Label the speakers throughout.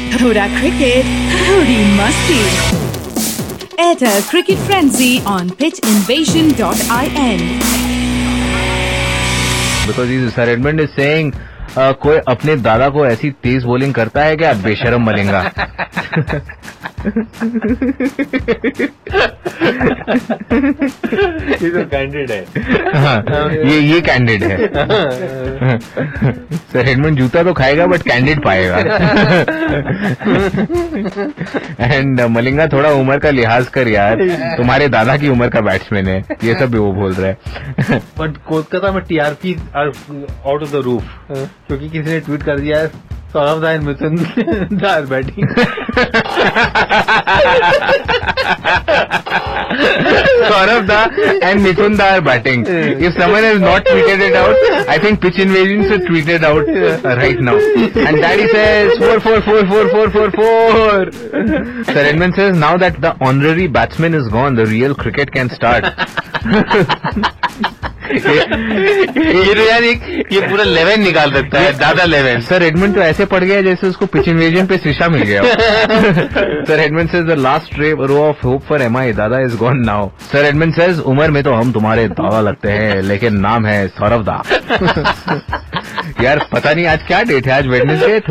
Speaker 1: थोड़ा क्रिकेट, थोड़ी मस्ती. Airtel Cricket Frenzy on pitchinvasion.in.
Speaker 2: Because Sir Edmund is saying कोई अपने दादा को ऐसी तेज बॉलिंग करता है क्या बेशरम मलिंगा.
Speaker 3: ये तो कैंडिड है.
Speaker 2: हाँ, ये कैंडिड है. सर एडमंड जूता तो खाएगा बट कैंडिड पाएगा. एंड मलिंगा थोड़ा उम्र का लिहाज कर यार, तुम्हारे दादा की उम्र का बैट्समैन है. ये सब भी वो बोल रहा है.
Speaker 3: बट कोलकाता में TRP out of the roof, क्योंकि किसी ने ट्वीट कर दिया है सौरभ दा and Mithun da are batting.
Speaker 2: Saurabh Da and Mithun Da are batting. If someone has not tweeted it out, I think Pitch Invasion should tweet it out right now. And Daddy says 4. Sir Edmund says now that the honorary batsman is gone, the real cricket can start.
Speaker 3: ये तो यार ये पूरा 11 निकाल सकता है, दादा 11.
Speaker 2: Sir Edmund तो ऐसे पड़ गया जैसे उसको पिच इन्वेजन पे शीशा मिल गया. Sir Edmund says the last row of hope for MI, Dada is gone now. Sir Edmund says उम्र में तो हम तुम्हारे दादा लगते हैं लेकिन नाम है सौरभ दा. यार पता नहीं आज क्या डेट है, आज वेडनेसडे,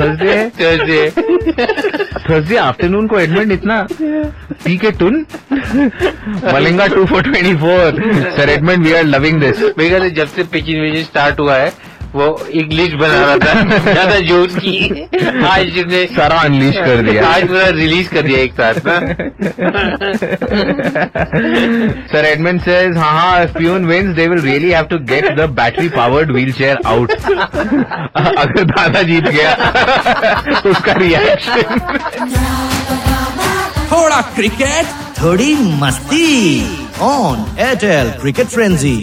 Speaker 2: थर्सडे आफ्टरनून को एडमंड इतना पी के टुन. Malinga 2 for 24. Sir Edmund we are loving this.
Speaker 3: मेरा जब से पिच इन्वेजन स्टार्ट हुआ है वो एक लिस्ट बना रहा था ज्यादा जोश की, आज ने
Speaker 2: सारा अनलीश कर दिया,
Speaker 3: आज पूरा रिलीज कर दिया एक साथ ना.
Speaker 2: सर एडमंड सेज हाँ if Pune wins they will really have to get the battery powered wheelchair out. अगर दादा जीत गया तो उसका रिएक्शन.
Speaker 4: थोड़ा क्रिकेट, थोड़ी मस्ती on Airtel Cricket Frenzy.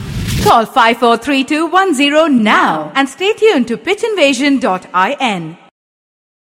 Speaker 1: Call 543210 now and stay tuned to pitchinvasion.in.